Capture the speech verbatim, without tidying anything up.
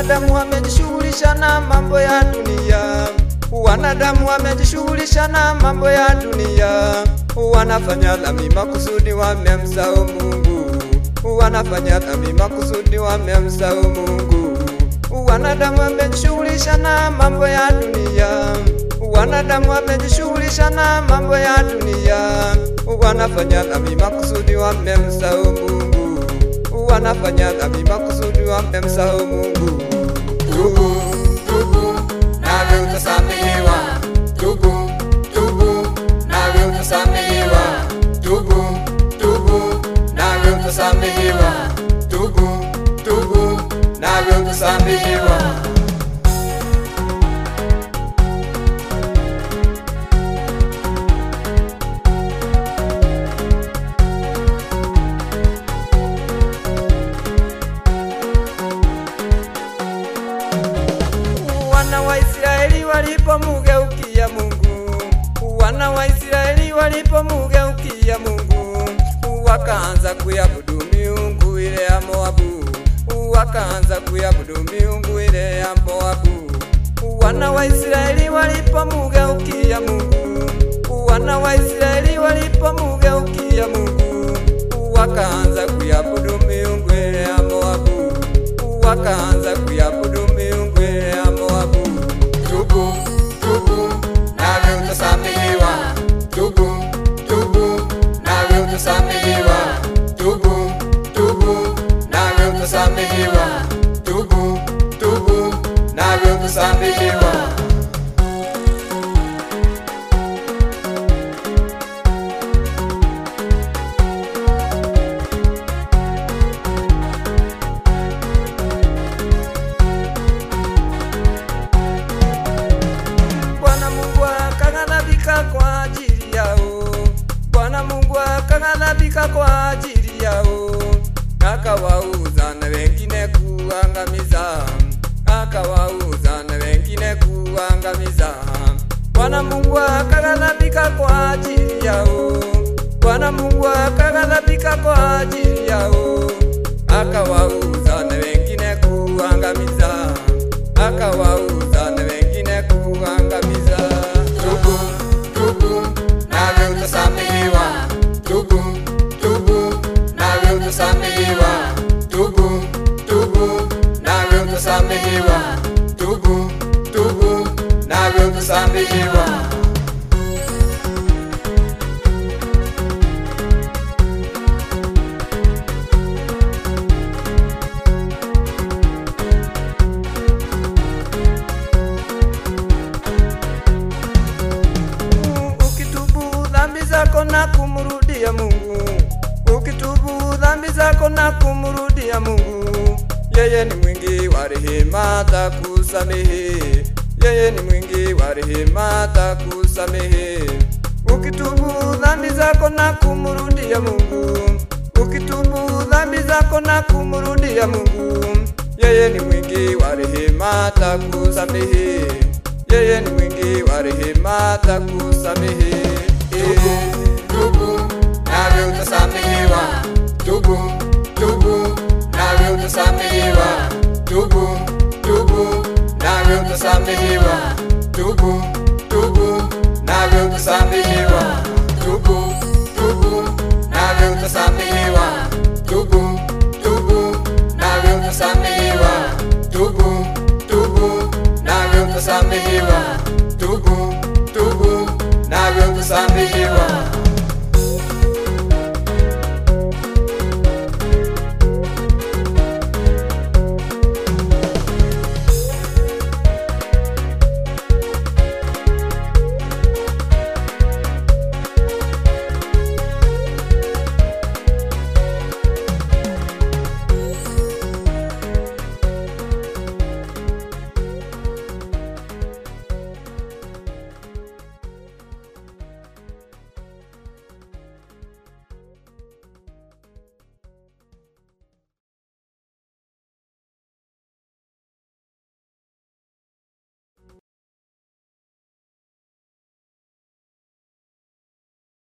Wanadamu wamejishughulisha na mambo ya dunia, wanadamu wamejishughulisha na mambo ya dunia, wanafanya dhambi makusudi wamemsahau Mungu, wanafanya dhambi makusudi wamemsahau Mungu. Wanadamu wamejishughulisha na mambo ya dunia, wanadamu wamejishughulisha na mambo ya dunia, wanafanya dhambi makusudi wamemsahau Mungu, wanafanya dhambi makusudi wamemsahau Mungu. Tubu, tubu, nawe utasamehewa. Tubu, tubu, nawe utasamehewa. Tubu, tubu, nawe utasamehewa. Tubu, tubu, nawe utasamehewa. Wana wa Israeli walipomgeukia Mungu, wana wa Israeli walipomgeukia Mungu, wakaanza kuabudu miungu ile ya Moabu, wakaanza kuabudu miungu ile ya Moabu. Wana wa Israeli walipomgeukia Mungu, wana wa Israeli walipomgeukia Mungu, wakaanza kuabudu miungu ile ya Moabu, wakaanza kuabudu miungu ile ya Moabu. Tubu, tubu, nawe utasamehewa. Tubu, tubu, nawe utasamehewa. Tubu, tubu, nawe utasamehewa. Tubu, tubu, nawe utasamehewa. Bwana Mungu akaghadhabika kwa ajili yao, Bwana Mungu akaghadhabika kwa ajili yao, akawauza na wengine kuangamiza, akawauza na wengine kuangamiza. Bwana Mungu akaghadhabika kwa ajili yao, Bwana Mungu akaghadhabika kwa ajili yao, akawauza na wengine kuangamiza, akawauza na wengine kuangamiza. Tubu, tubu, nawe utasamehewa. Tubu, tubu, nawe utasamehewa. Tubu, tubu, nawe utasamehewa. Tubu, tubu, nawe utasamehewa. Zako na kumrudia Mungu, ukitubu dhambi zako na kumrudia Mungu, yeye ni mwingi wa rehema atakusamehe, yeye ni mwingi wa rehema atakusamehe. Ukitubu dhambi zako na kumrudia Mungu, ukitubu dhambi zako na kumrudia Mungu, yeye ni mwingi wa rehema atakusamehe, yeye ni mwingi wa rehema atakusamehe. Tubu, tubu, nawe utasamehewa. Tubu, tubu, nawe utasamehewa. Tubu, tubu, nawe utasamehewa. Tubu, tubu, nawe utasamehewa. Tubu, tubu, nawe utasamehewa. Tubu, tubu, nawe utasamehewa. Tubu, tubu, nawe utasamehewa. Tubu, tubu, nawe utasamehewa.